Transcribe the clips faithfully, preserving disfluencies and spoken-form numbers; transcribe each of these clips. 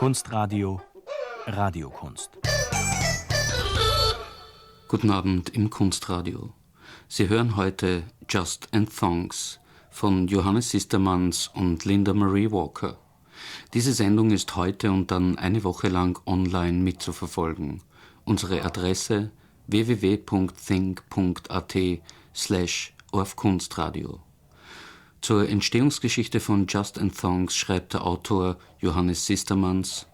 Kunstradio Radiokunst. Guten Abend im Kunstradio. Sie hören heute Just and Thongs von Johannes Sistermanns und Linda Marie Walker. Diese Sendung ist heute und dann eine Woche lang online mitzuverfolgen. Unsere Adresse w w w punkt think punkt a t slash orfkunstradio. Zur Entstehungsgeschichte von Just and Thongs schreibt der Autor Johannes Sistermanns: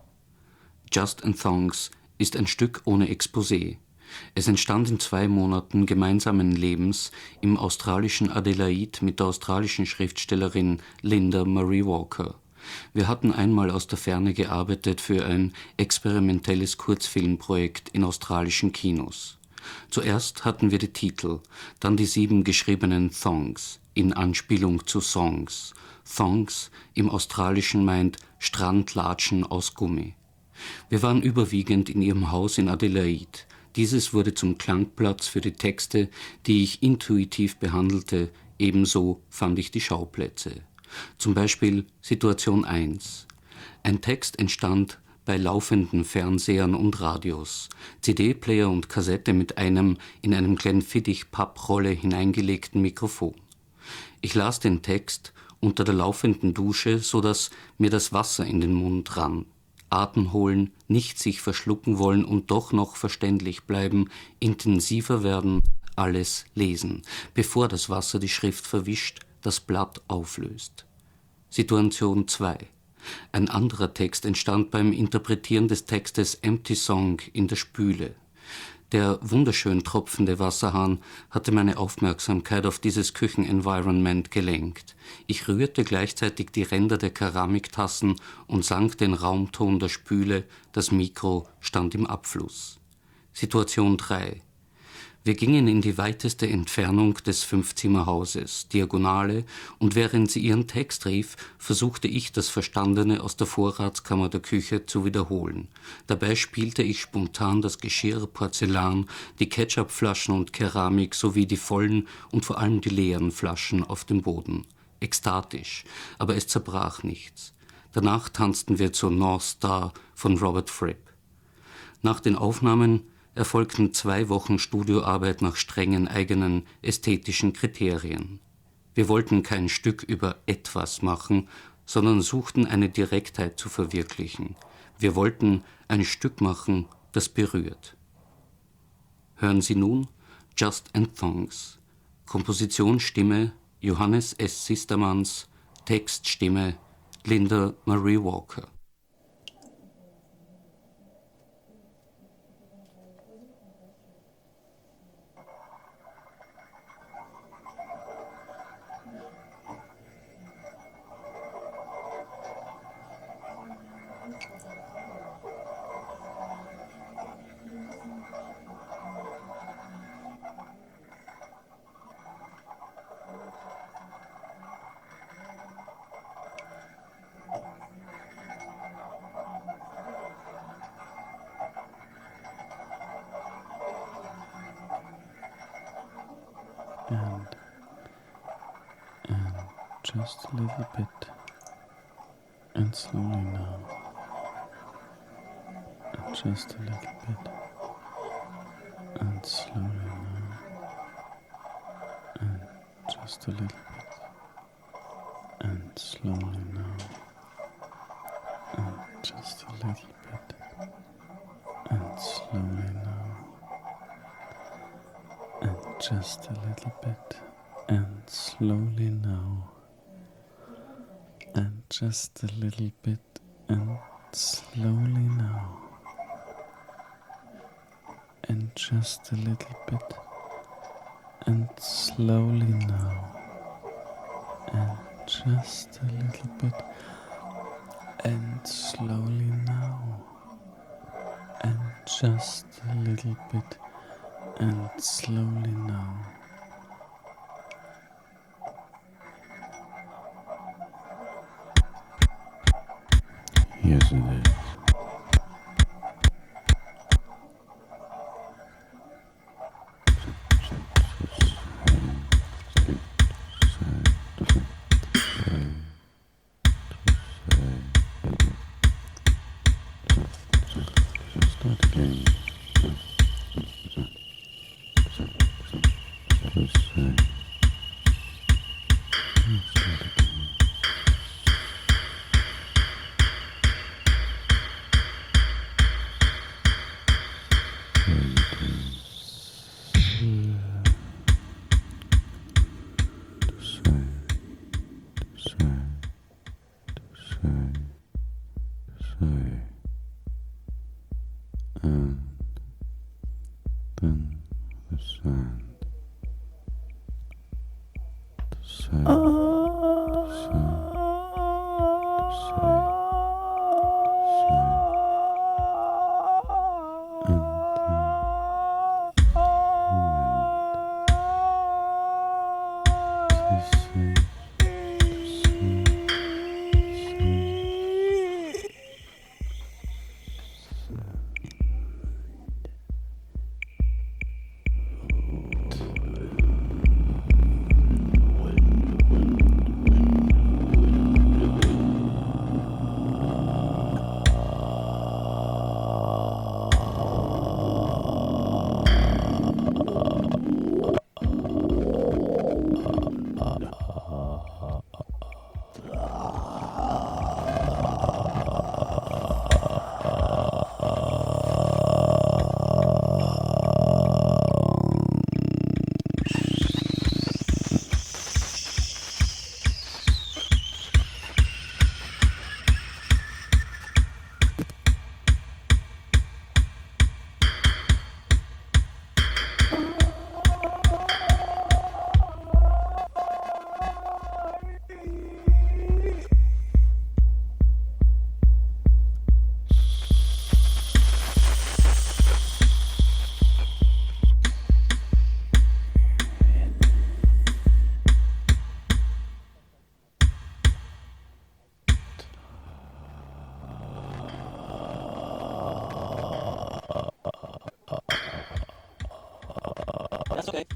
Just and Thongs ist ein Stück ohne Exposé. Es entstand in zwei Monaten gemeinsamen Lebens im australischen Adelaide mit der australischen Schriftstellerin Linda Marie Walker. Wir hatten einmal aus der Ferne gearbeitet für ein experimentelles Kurzfilmprojekt in australischen Kinos. Zuerst hatten wir die Titel, dann die sieben geschriebenen Thongs, in Anspielung zu Songs. Thongs im Australischen meint Strandlatschen aus Gummi. Wir waren überwiegend in ihrem Haus in Adelaide. Dieses wurde zum Klangplatz für die Texte, die ich intuitiv behandelte, ebenso fand ich die Schauplätze. Zum Beispiel Situation eins. Ein Text entstand bei laufenden Fernsehern und Radios, C D-Player und Kassette mit einem in einem Glenfiddich-Papprolle hineingelegten Mikrofon. Ich las den Text unter der laufenden Dusche, so dass mir das Wasser in den Mund rann. Atem holen, nicht sich verschlucken wollen und doch noch verständlich bleiben, intensiver werden, alles lesen, bevor das Wasser die Schrift verwischt, das Blatt auflöst. Situation zwei. Ein anderer Text entstand beim Interpretieren des Textes Empty Song in der Spüle. Der wunderschön tropfende Wasserhahn hatte meine Aufmerksamkeit auf dieses Küchenenvironment gelenkt. Ich rührte gleichzeitig die Ränder der Keramiktassen und sang den Raumton der Spüle, das Mikro stand im Abfluss. Situation drei. Wir gingen in die weiteste Entfernung des Fünfzimmerhauses, Diagonale, und während sie ihren Text rief, versuchte ich, das Verstandene aus der Vorratskammer der Küche zu wiederholen. Dabei spielte ich spontan das Geschirr, Porzellan, die Ketchupflaschen und Keramik sowie die vollen und vor allem die leeren Flaschen auf dem Boden. Ekstatisch, aber es zerbrach nichts. Danach tanzten wir zur North Star von Robert Fripp. Nach den Aufnahmen erfolgten zwei Wochen Studioarbeit nach strengen eigenen ästhetischen Kriterien. Wir wollten kein Stück über etwas machen, sondern suchten eine Direktheit zu verwirklichen. Wir wollten ein Stück machen, das berührt. Hören Sie nun Just and Thongs. Komposition, Stimme Johannes S. Sistermanns, Text, Stimme Linda Marie Walker. And, and just a little bit, and slowly now, and just a little bit, and slowly now, and just a little bit, and slowly now, and just a little bit, and slowly now. And just a little bit, and slowly now, and just a little bit, and slowly now, and just a little bit, and slowly now, and just a little bit, and slowly now, and just a little bit, and slowly now. Yes, it is. Start again. Just say. Start again. That's okay.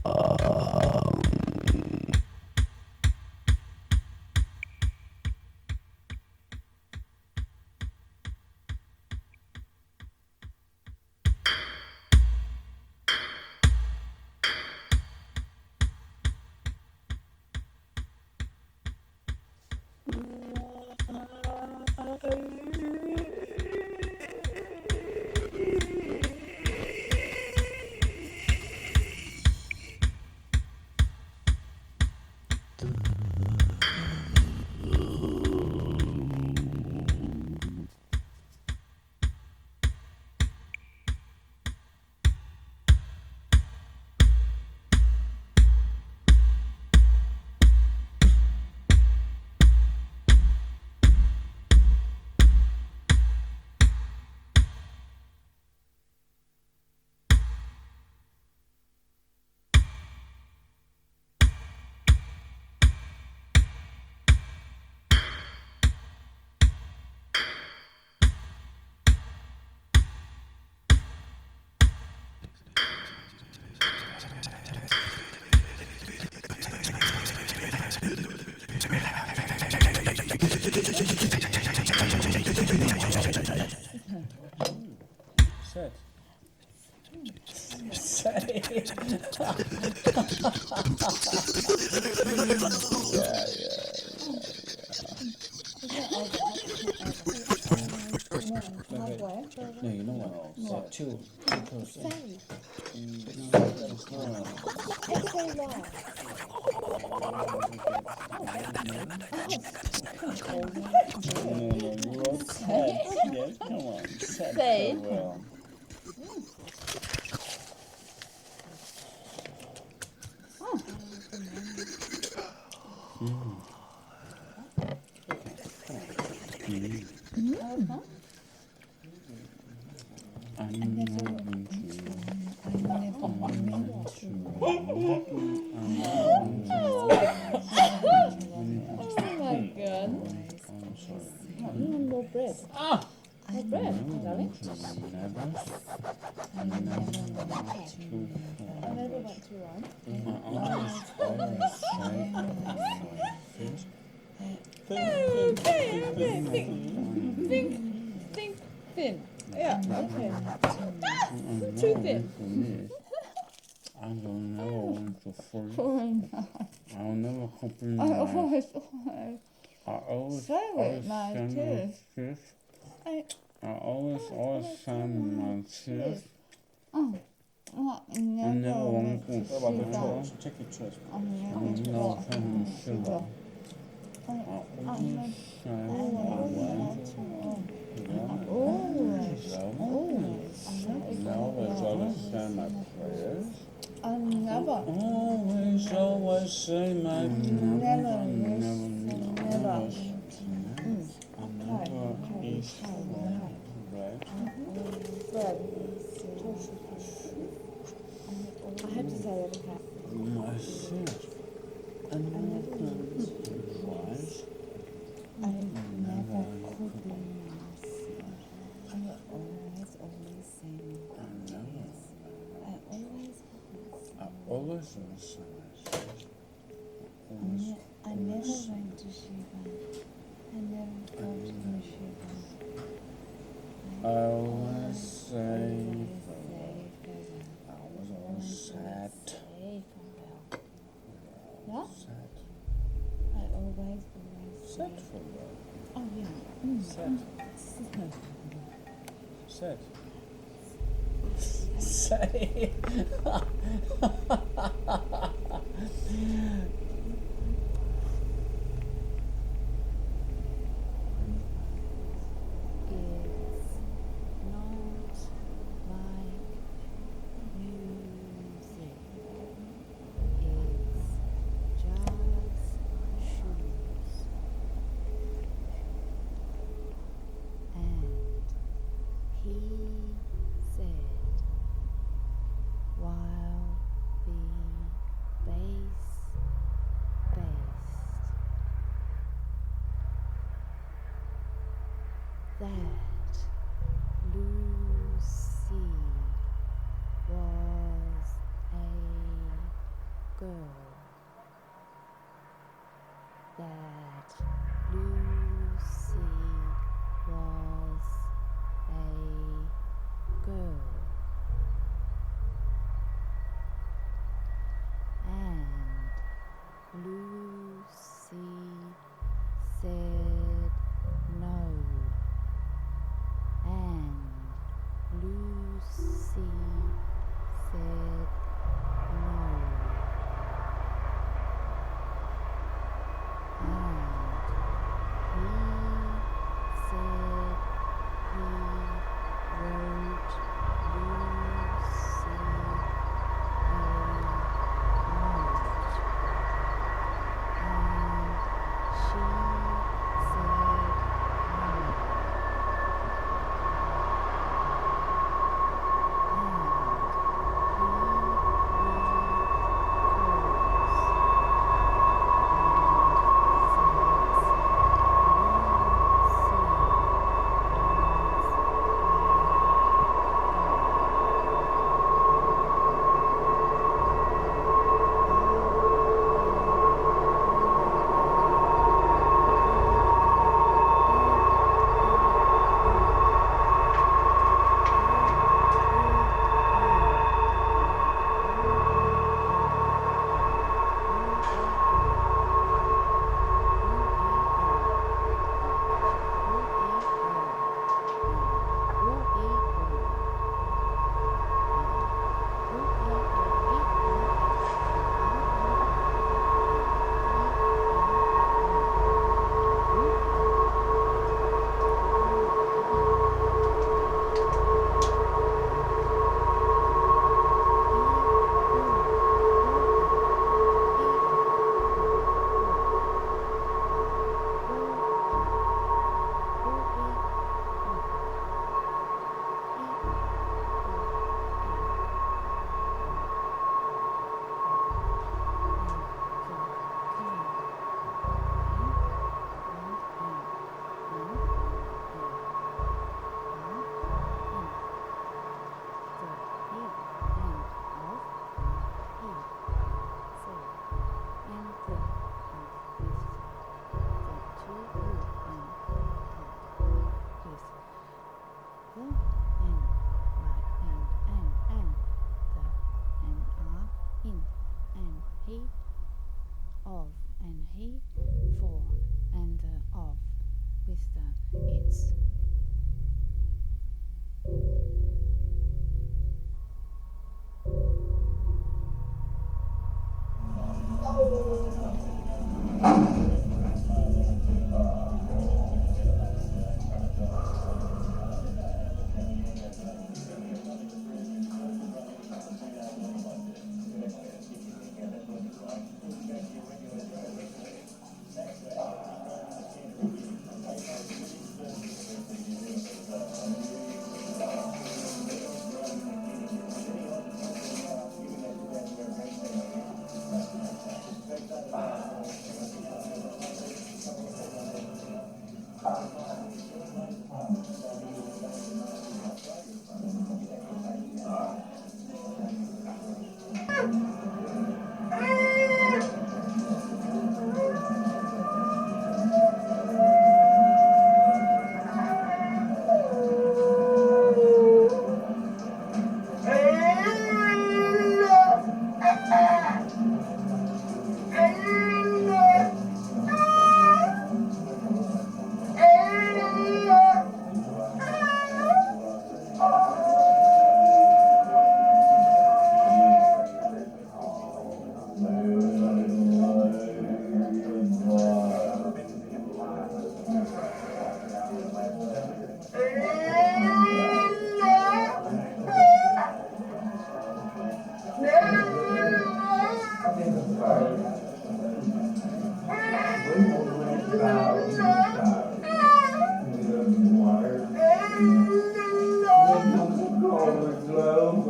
No, you know what? No, too, too close. Say. Mm, no, that's not. Say what? No, no, you are sad. Yes, come on. Sad Say. farewell. Mm. Mm. Mm-hmm. I'm I never not went into to you. I never went to Oh my god. I'm sorry. Mm, no bread. Ah! No bread, darling. Never. I never went to I never went to one. I always, always say first. Okay, okay, think, think, think, fin. Yeah. Okay. Mm, Truth no, is. for me, I will never want to fall. Fine. I'll never compromise. I always want I always, Say it, always my send my tears. tears. I, I always, always send my tears. oh, oh, I never, I never want went to to What about the Shiva. church? Check your church. I never I'm went to not what? from Shiva. Shiva. I I I always never- say I I always want want to. to. Yeah. Always. No. Always. I never Now I want gotta to. say my prayers. I never. Always, always say my Never, never, yes, never, never. never. Mm. I never eat bread. Bread. I had to say that again. My sins. I never can rise. I never could be myself. I always, always say I never. I always, I always listen myself. I, Always. ne- I never went to Shiva. I never go to Shiva. I always say. Always say I was always sad. say farewell. What? Sad. I always, always Sad say. for what? Oh yeah. Mm. Sad. Mm. Sad. Say. It's not like music. It's just shoes. And he said, while the bass bassed, that Lucy was a girl. That Lucy was a girl. And Lucy said no. And Lucy said no. And he said he wrote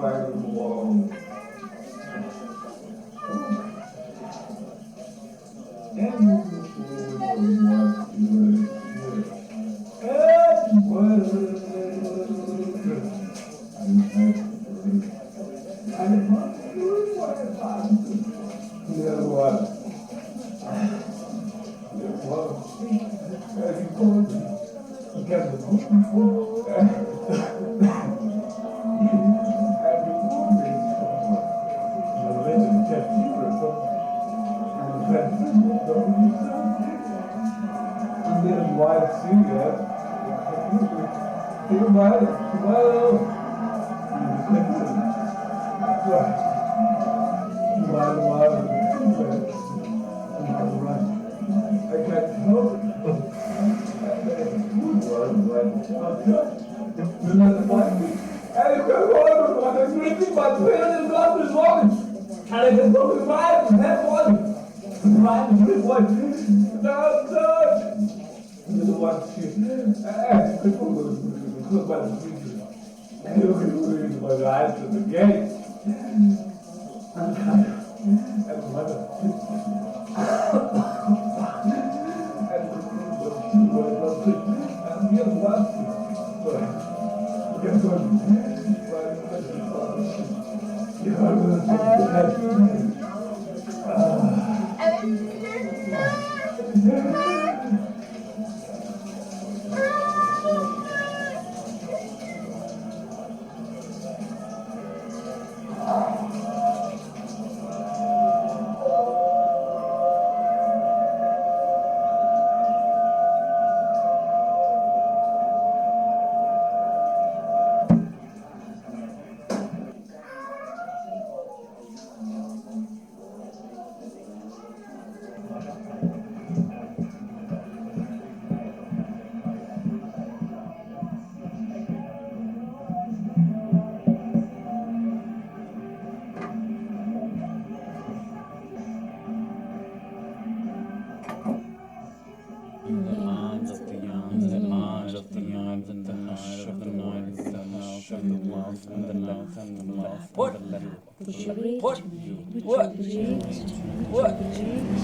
What? Would you read What? to me? Would What? you read? What? Would you read?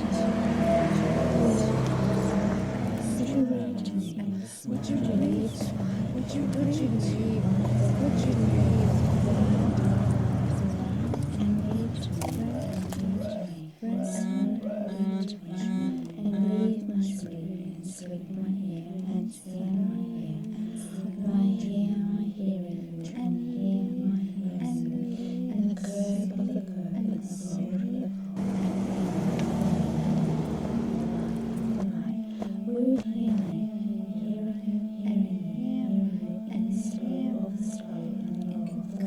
Would you read to me? Would you read? Would you would you read? Would you read? And read to me. Run, run, run, and leave my sleep and sleep my ear and see my ear and my ear, my hearing and hear my hearing and the curve of the curve and the soul of the would hear hear and sleep of the slow and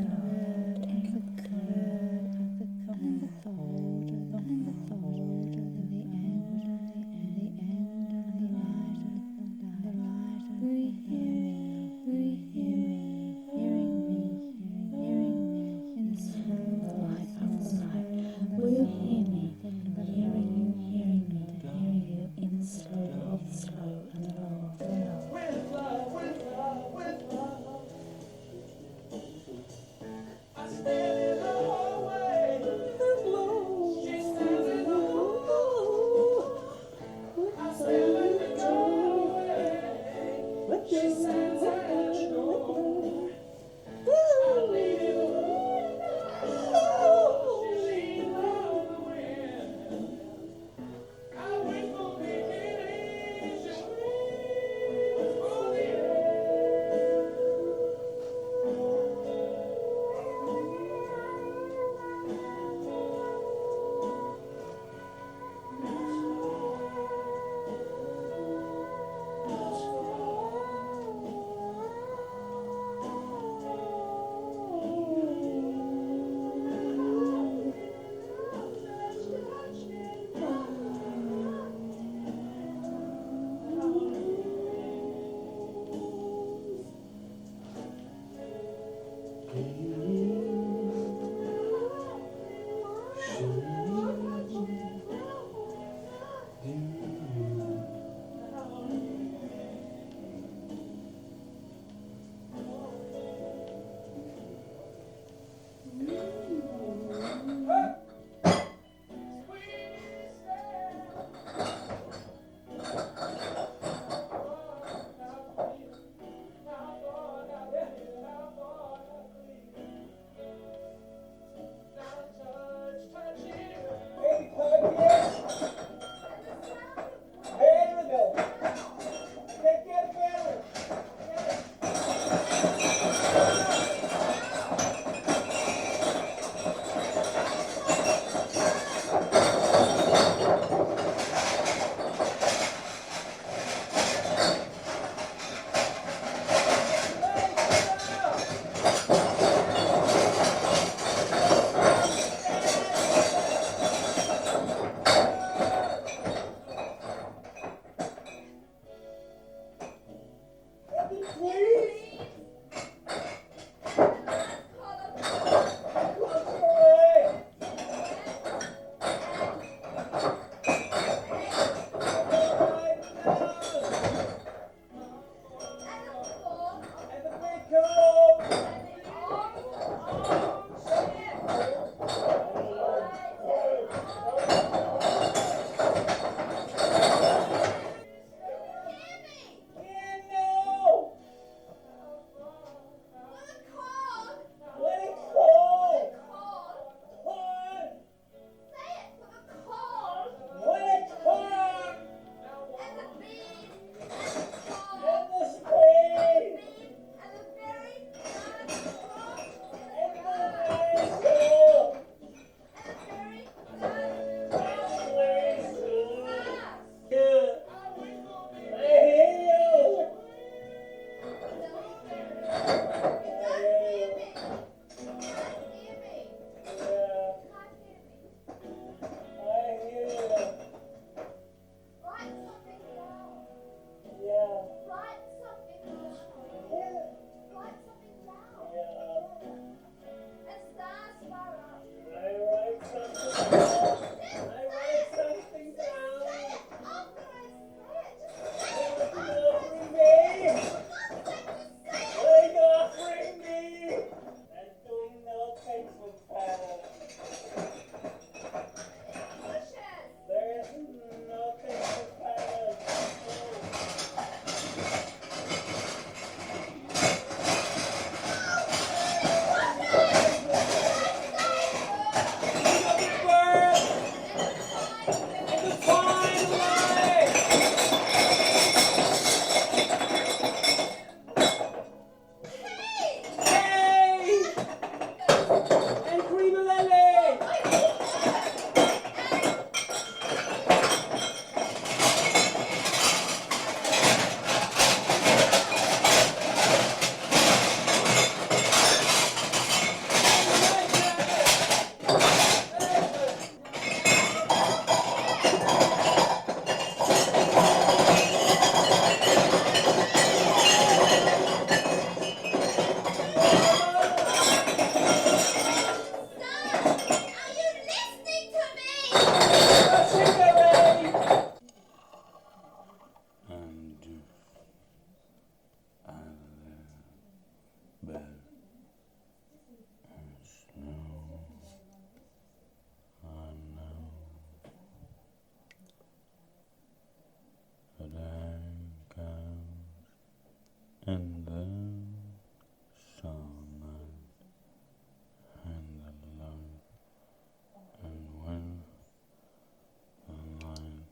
and then summer and the light, and when the light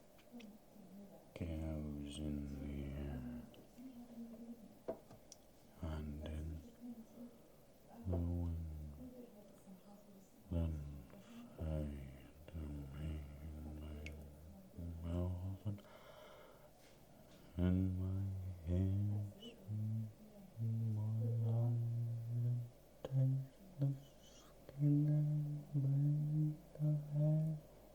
goes in the air and in the wind, then say to me in my mouth and my ears and my eyes taste the skin and breathe the hair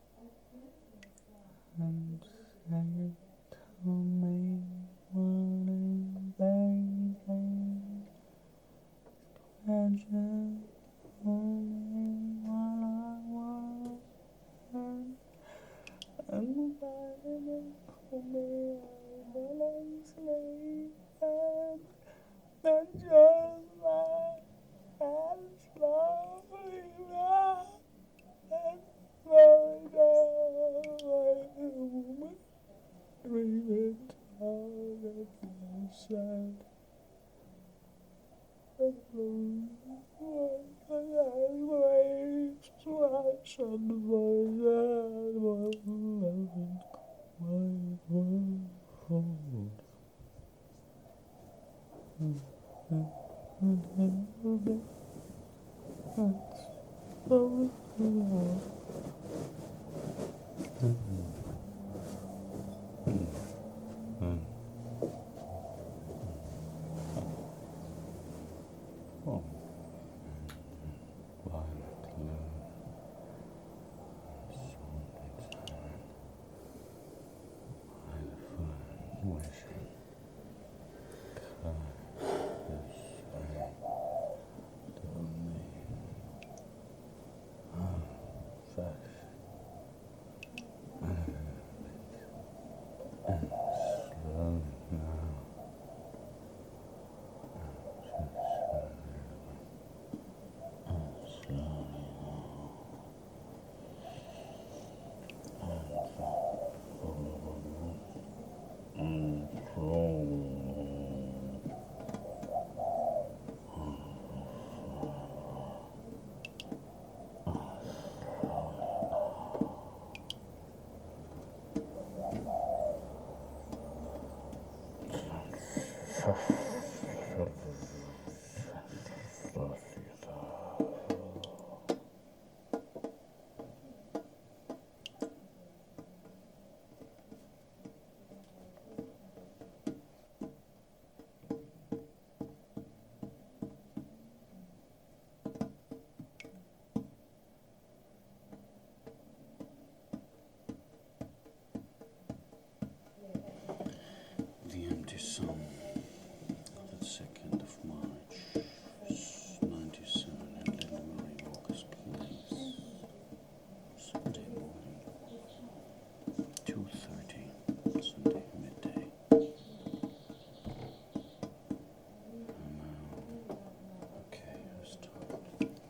and say to me willing baby pleasure only while I was and baby for me while I sleep and then just my hands slowly round and slowly down like a woman dreaming tired and sad and blue and waves swash on the voice and my loving quiet world folds. And oh, violet love, something silent, by the fire, wishing, kind as sang to me, ah, fresh, and slow now, just slowly and crawl. The Empty Sun, the second of March, ninety-seven, at Linda Marie Walker's Place, Sunday morning, two thirty, Sunday midday. And now, okay, I start.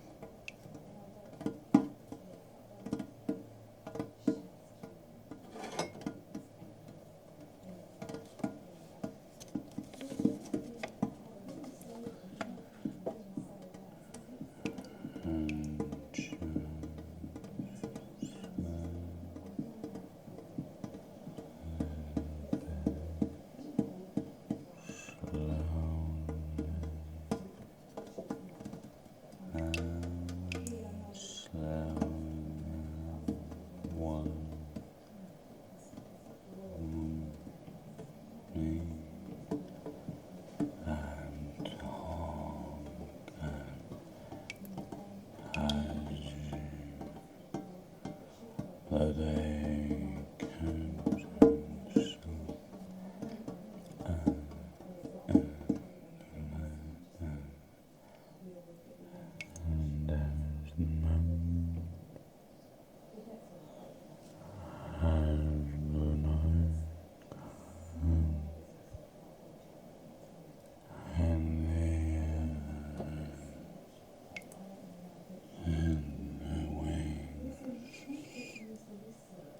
That they can't sleep and, and, and, and there's the moon as the night comes and the air and the wings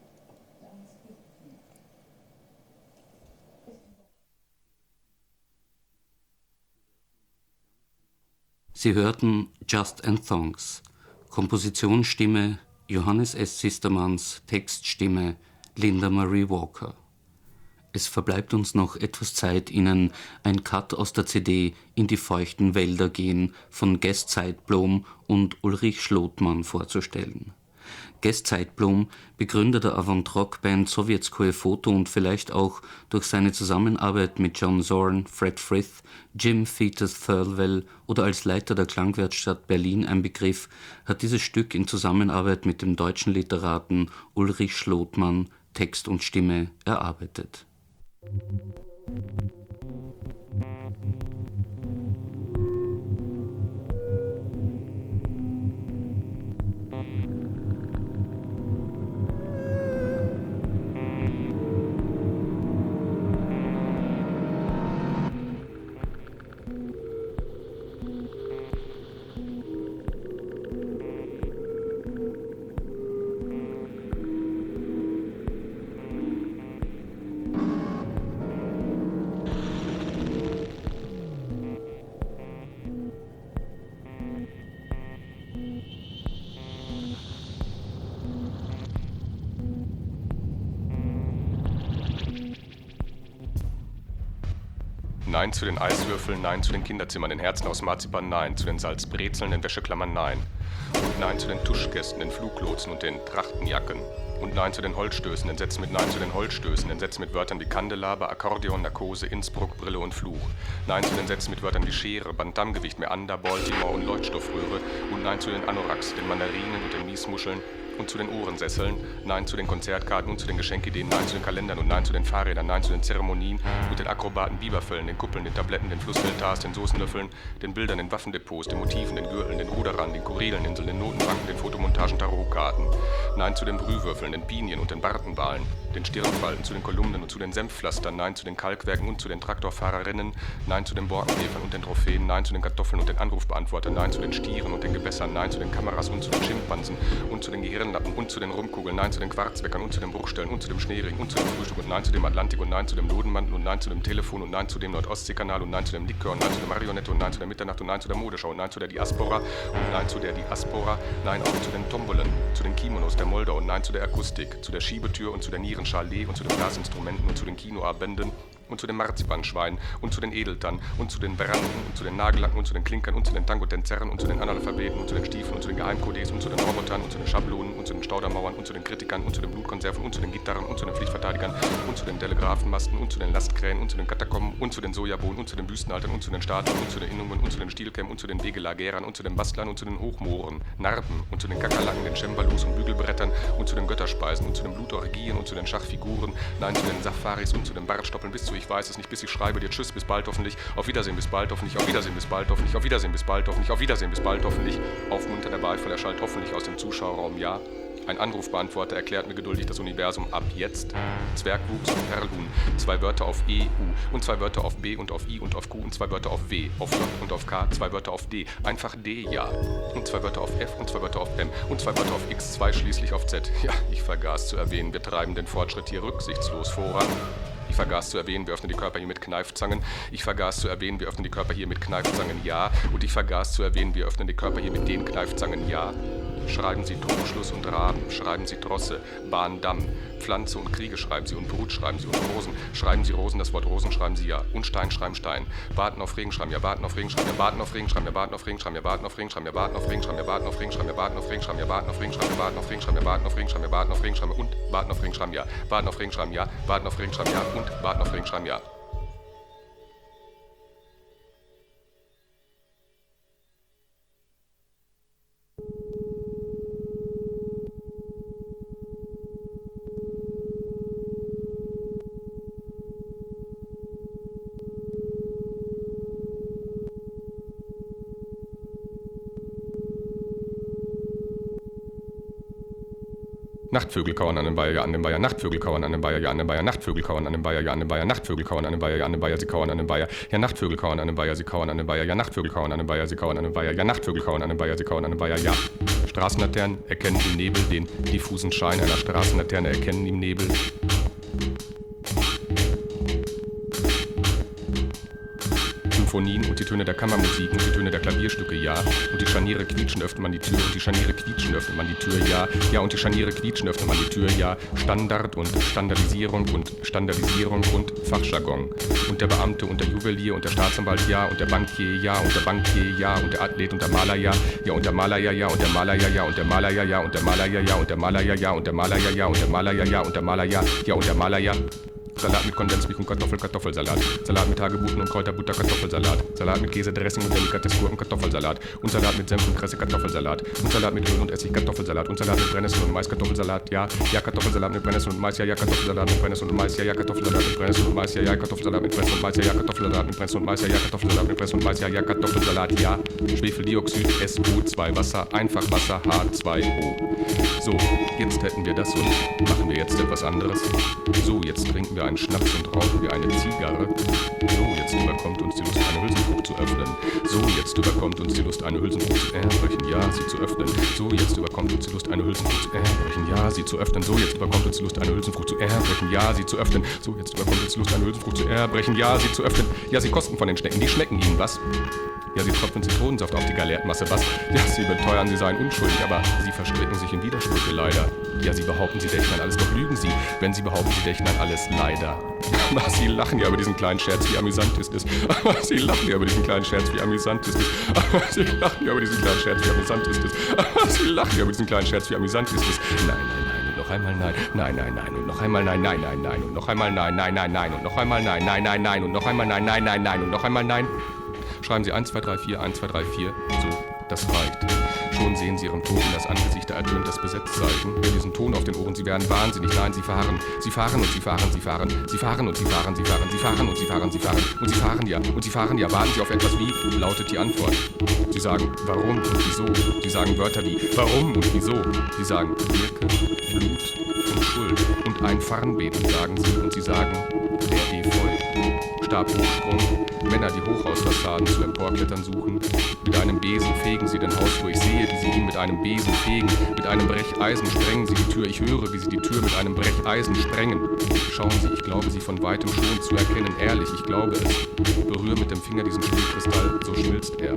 Sie hörten Just and Thongs, Kompositionsstimme Johannes S. Sistermanns, Textstimme Linda Marie Walker. Es verbleibt uns noch etwas Zeit, Ihnen ein Cut aus der C D In die feuchten Wälder gehen von Gest Zeitblom und Ulrich Schlotmann vorzustellen. Gest Zeitblom, Begründer der Avant-Rock-Band Sowjetskoje Foto und vielleicht auch durch seine Zusammenarbeit mit John Zorn, Fred Frith, Jim Thetis Thirlwell oder als Leiter der Klangwerkstatt Berlin ein Begriff, hat dieses Stück in Zusammenarbeit mit dem deutschen Literaten Ulrich Schlotmann Text und Stimme erarbeitet. Nein zu den Eiswürfeln, nein zu den Kinderzimmern, den Herzen aus Marzipan, nein zu den Salzbrezeln, den Wäscheklammern, nein. Und nein zu den Tuschkästen, den Fluglotsen und den Trachtenjacken. Und nein zu den Holzstößen, den Sätzen mit Nein zu den Holzstößen, den Sätzen mit Wörtern wie Kandelaber, Akkordeon, Narkose, Innsbruck, Brille und Fluch. Nein zu den Sätzen mit Wörtern wie Schere, Bantamgewicht, Meander, Baltimore und Leuchtstoffröhre. Und nein zu den Anoraks, den Mandarinen und den Miesmuscheln. Und zu den Ohrensesseln, nein zu den Konzertkarten und zu den Geschenkideen, nein zu den Kalendern und nein zu den Fahrrädern, nein zu den Zeremonien und den Akrobaten, Biberfällen, den Kuppeln, den Tabletten, den Flussdeltas, den Soßenlöffeln, den Bildern, den Waffendepots, den Motiven, den Gürteln, den Ruderern, den Kurileninseln, den Notenbanken, den Fotomontagen, Tarotkarten. Nein zu den Brühwürfeln, den Pinien und den Bartenwahlen, den Stirnfalten, zu den Kolumnen und zu den Senfpflastern, nein zu den Kalkwerken und zu den Traktorfahrerinnen, nein zu den Borkenkäfern und den Trophäen, nein zu den Kartoffeln und den Anrufbeantwortern, nein zu den Stieren und den Gewässern, nein zu den Kameras und zu den Schimpansen und zu den Gehirnlappen und zu den Rumkugeln, nein zu den Quarzweckern und zu den Bruchstellen und zu dem Schneering und zu dem Frühstück und nein zu dem Atlantik und nein zu dem Lodenmantel und nein zu dem Telefon und nein zu dem Nordostseekanal und nein zu dem Likör und nein zu der Marionette und nein zu der Mitternacht und nein zu der Modeschau und nein zu der Diaspora und nein zu der Diaspora, nein auch zu den Tombolen, zu den Kimonos der Moldau und nein zu der Akustik, zu der Schiebetür und zu der Nierenchalet und zu den Blasinstrumenten und zu den Kinoarbänden und zu den Marzipanschweinen und zu den Edeltannen und zu den Branden und zu den Nagellacken und zu den Klinkern und zu den Tangotenzerren und zu den Analphabeten und zu den Stiefeln und zu den Geheimcodes und zu den Robotern und zu den Schablonen und zu den Staudermauern und zu den Kritikern und zu den Blutkonserven und zu den Gitarren und zu den Pflichtverteidigern und zu den Telegrafenmasten und zu den Lastkränen und zu den Katakomben und zu den Sojabohnen und zu den Büstenhaltern und zu den Statuen und zu den Innungen und zu den Stielkämmen und zu den Wegelagerern und zu den Bastlern und zu den Hochmooren, Narben und zu den Kakerlaken, den Cembalos und Bügelbrettern und zu den Götterspeisen und zu den Blutorgien und zu den Schachfiguren, nein zu den Safaris und zu den Bartstoppeln bis zu ich weiß es nicht, bis ich schreibe dir Tschüss, bis bald hoffentlich, auf Wiedersehen, bis bald hoffentlich, auf Wiedersehen, bis bald hoffentlich, auf Wiedersehen, bis bald hoffentlich, auf Wiedersehen, bis bald hoffentlich, aufmunternder Beifall erschallt hoffentlich aus dem Zuschauerraum, ja. Ein Anrufbeantworter erklärt mir geduldig das Universum ab jetzt. Zwergwuchs und Perlhuhn, zwei Wörter auf E, U und zwei Wörter auf B und auf I und auf Q und zwei Wörter auf W, auf J und auf K, zwei Wörter auf D, einfach D, ja. Und zwei Wörter auf F und zwei Wörter auf M und zwei Wörter auf X, zwei schließlich auf Z. Ja, ich vergaß zu erwähnen, wir treiben den Fortschritt hier rücksichtslos voran. Ich vergaß zu erwähnen, wir öffnen die Körper hier mit Kneifzangen. Ich vergaß zu erwähnen, wir öffnen die Körper hier mit Kneifzangen, ja. Und ich vergaß zu erwähnen, wir öffnen die Körper hier mit den Kneifzangen, ja. Schreiben Sie Trugschluss und Raben, schreiben Sie Trosse, Bahn, Damm, Pflanze und Kriege schreiben Sie und Brut schreiben Sie und Rosen, schreiben Sie Rosen, das Wort Rosen schreiben Sie ja. Und Stein schreiben Stein, warten auf Regen schreiben ja, warten auf Regen schreiben ja, warten auf Regen schreiben ja, warten auf Regen schreiben ja, warten auf Regen schreiben ja, warten auf Regen schreiben ja, warten auf Regen schreiben ja, warten auf Regen schreiben ja, warten auf Regen schreiben ja, warten auf Regen schreiben ja, warten auf Regen schreiben ja, warten auf Regen schreiben ja und warten auf Regen schreiben ja, warten auf Regen schreiben ja, warten auf Regen schreiben ja und warten auf Regen schreiben ja. Nachtvögel kauern an den Bayer, ja an den Bayer, Nachtvögel kauern an den Bayer, ja an den Bayer, Nachtvögel kauern an den Bayer, ja an den Bayer, Nachtvögel kauern an den Bayer, ja an den Bayer, sie kauern an den Bayer, ja Nachtvögel kauern an den Bayer, sie kauern an den Bayer, ja Nachtvögel kauern an den Bayer, sie kauern an den Bayer, ja Nachtvögel kauern an den Bayer, sie kauern an den Bayer, ja. Straßenlaternen erkennen im Nebel den diffusen Schein einer Straßenlaterne, erkennen im Nebel. Im Symphonien und die Töne der Kammermusik und die Töne der Klavierstücke, ja. Und die Scharniere quietschen, öffnet man die Tür und die Scharniere quietschen, öffnet man die Tür, ja. Ja, und die Scharniere quietschen, öffnet man die Tür, ja. Standard und Standardisierung und Standardisierung und Fachjargon. Und der Beamte und der Juwelier und der Staatsanwalt, ja. Und der Bankier, ja. Und der Bankier, ja. Und der Athlet und der Maler, ja. Ja, und der Maler, ja, ja. Und der Maler, ja, ja. Und der Maler, ja, ja. Und der Maler, ja, ja. Und der Maler, ja, ja. Und der Maler, ja, ja. Und der Maler, ja, ja. Und der Maler, ja. Ja, und der Maler, ja. Salat mit Kondensmilch und Kartoffel, Kartoffelsalat. Salat mit Hagebutten und Kräuterbutter, Kartoffelsalat. Salat mit Käse, Dressing und Delikatessgurken, Kartoffelsalat. Und Salat mit Senf und Kresse, Kartoffelsalat. Und Salat mit Öl und Essig, Kartoffelsalat. Und Salat mit Brennnessel und Mais, Kartoffelsalat. Ja, ja, Kartoffelsalat mit Brennnessel und Mais. Ja, ja, Kartoffelsalat mit Brennnessel und Mais. Ja, ja, Kartoffelsalat mit Brennnessel und Mais. Ja, ja, Kartoffelsalat mit Brennnessel und Mais. Ja, ja, Kartoffelsalat mit Brennnessel und Mais. Ja, ja, Kartoffelsalat mit Brennnessel und Mais. Ja, ja, Kartoffelsalat. Ja, Schwefeldioxid, S O zwei Wasser, Einfachwasser, H zwei O. So, jetzt hätten wir das und machen wir jetzt etwas anderes. So, jetzt trinken wir einen Schnaps und rauchen wir eine Zigarre. So, jetzt überkommt uns die Lust, eine Hülsenfrucht zu öffnen. So, jetzt überkommt uns die Lust, eine Hülsenfrucht zu erbrechen. Ja, sie zu öffnen. So, jetzt überkommt uns die Lust, eine Hülsenfrucht zu erbrechen. Ja, sie zu öffnen. So, jetzt überkommt uns die Lust, eine Hülsenfrucht zu erbrechen. Ja, sie zu öffnen. So, jetzt überkommt uns die Lust, eine Hülsenfrucht zu erbrechen. Ja, sie zu öffnen. Ja, sie kosten von den Schnecken. Die schmecken ihnen was. Ja, sie tropfen Zitronensaft auf die Galeertmasse, was? Ja, sie beteuern, sie seien unschuldig, aber sie verstricken sich in Widersprüche, leider. Ja, sie behaupten, sie dächten an alles, doch lügen sie, wenn sie behaupten, sie dächten an alles, leider. Aber sie lachen ja über diesen kleinen Scherz, wie amüsant ist es. Aber sie lachen ja über diesen kleinen Scherz, wie amüsant ist es. Aber sie lachen ja über diesen kleinen Scherz, wie amüsant ist es. Aber sie lachen ja über diesen kleinen Scherz, wie amüsant ist es. Nein, nein, nein, und noch einmal nein, nein, nein, nein, und noch einmal nein, nein, nein, nein, und noch einmal nein, nein, nein, nein, und noch einmal nein, nein, nein, nein, und noch einmal nein, nein, nein, nein, und noch einmal nein. Schreiben Sie eins, zwei, drei, vier, eins, zwei, drei, vier. So, das reicht. Schon sehen Sie Ihrem Tod in das Angesicht, da ertönt das Besetzzeichen. Mit diesem Ton auf den Ohren, Sie werden wahnsinnig. Nein, Sie fahren, Sie fahren und Sie fahren, Sie fahren, Sie fahren und Sie fahren, Sie fahren, Sie fahren und Sie fahren, Sie fahren und Sie fahren ja und Sie fahren ja. Warten Sie auf etwas wie, lautet die Antwort. Sie sagen, warum und wieso. Sie sagen Wörter wie, warum und wieso. Sie sagen, Birke, Blut und Schuld. Und ein Farnbeten sagen Sie und Sie sagen, der Efeu. Stabhochsprung, Männer, die Hochhausfassaden zu emporklettern suchen. Mit einem Besen fegen sie den Hausflur. Ich sehe, wie sie ihn mit einem Besen fegen. Mit einem Brecheisen sprengen sie die Tür. Ich höre, wie sie die Tür mit einem Brecheisen sprengen. Schauen Sie, ich glaube, sie von weitem schon zu erkennen. Ehrlich, ich glaube es. Berühr mit dem Finger diesen Schneekristall, so schmilzt er.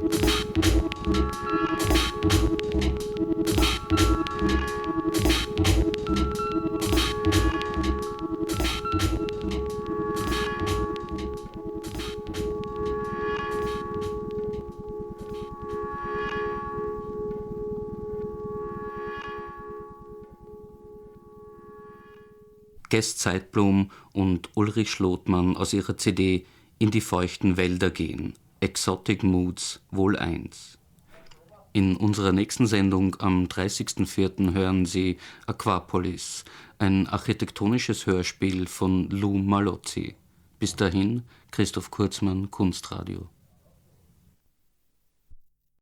Gest Zeitblom und Ulrich Schlotmann aus ihrer C D In die feuchten Wälder gehen. Exotic Moods, wohl eins. In unserer nächsten Sendung am dreißigsten vierten hören Sie Aquapolis, ein architektonisches Hörspiel von Lou Malozzi. Bis dahin, Christoph Kurzmann, Kunstradio.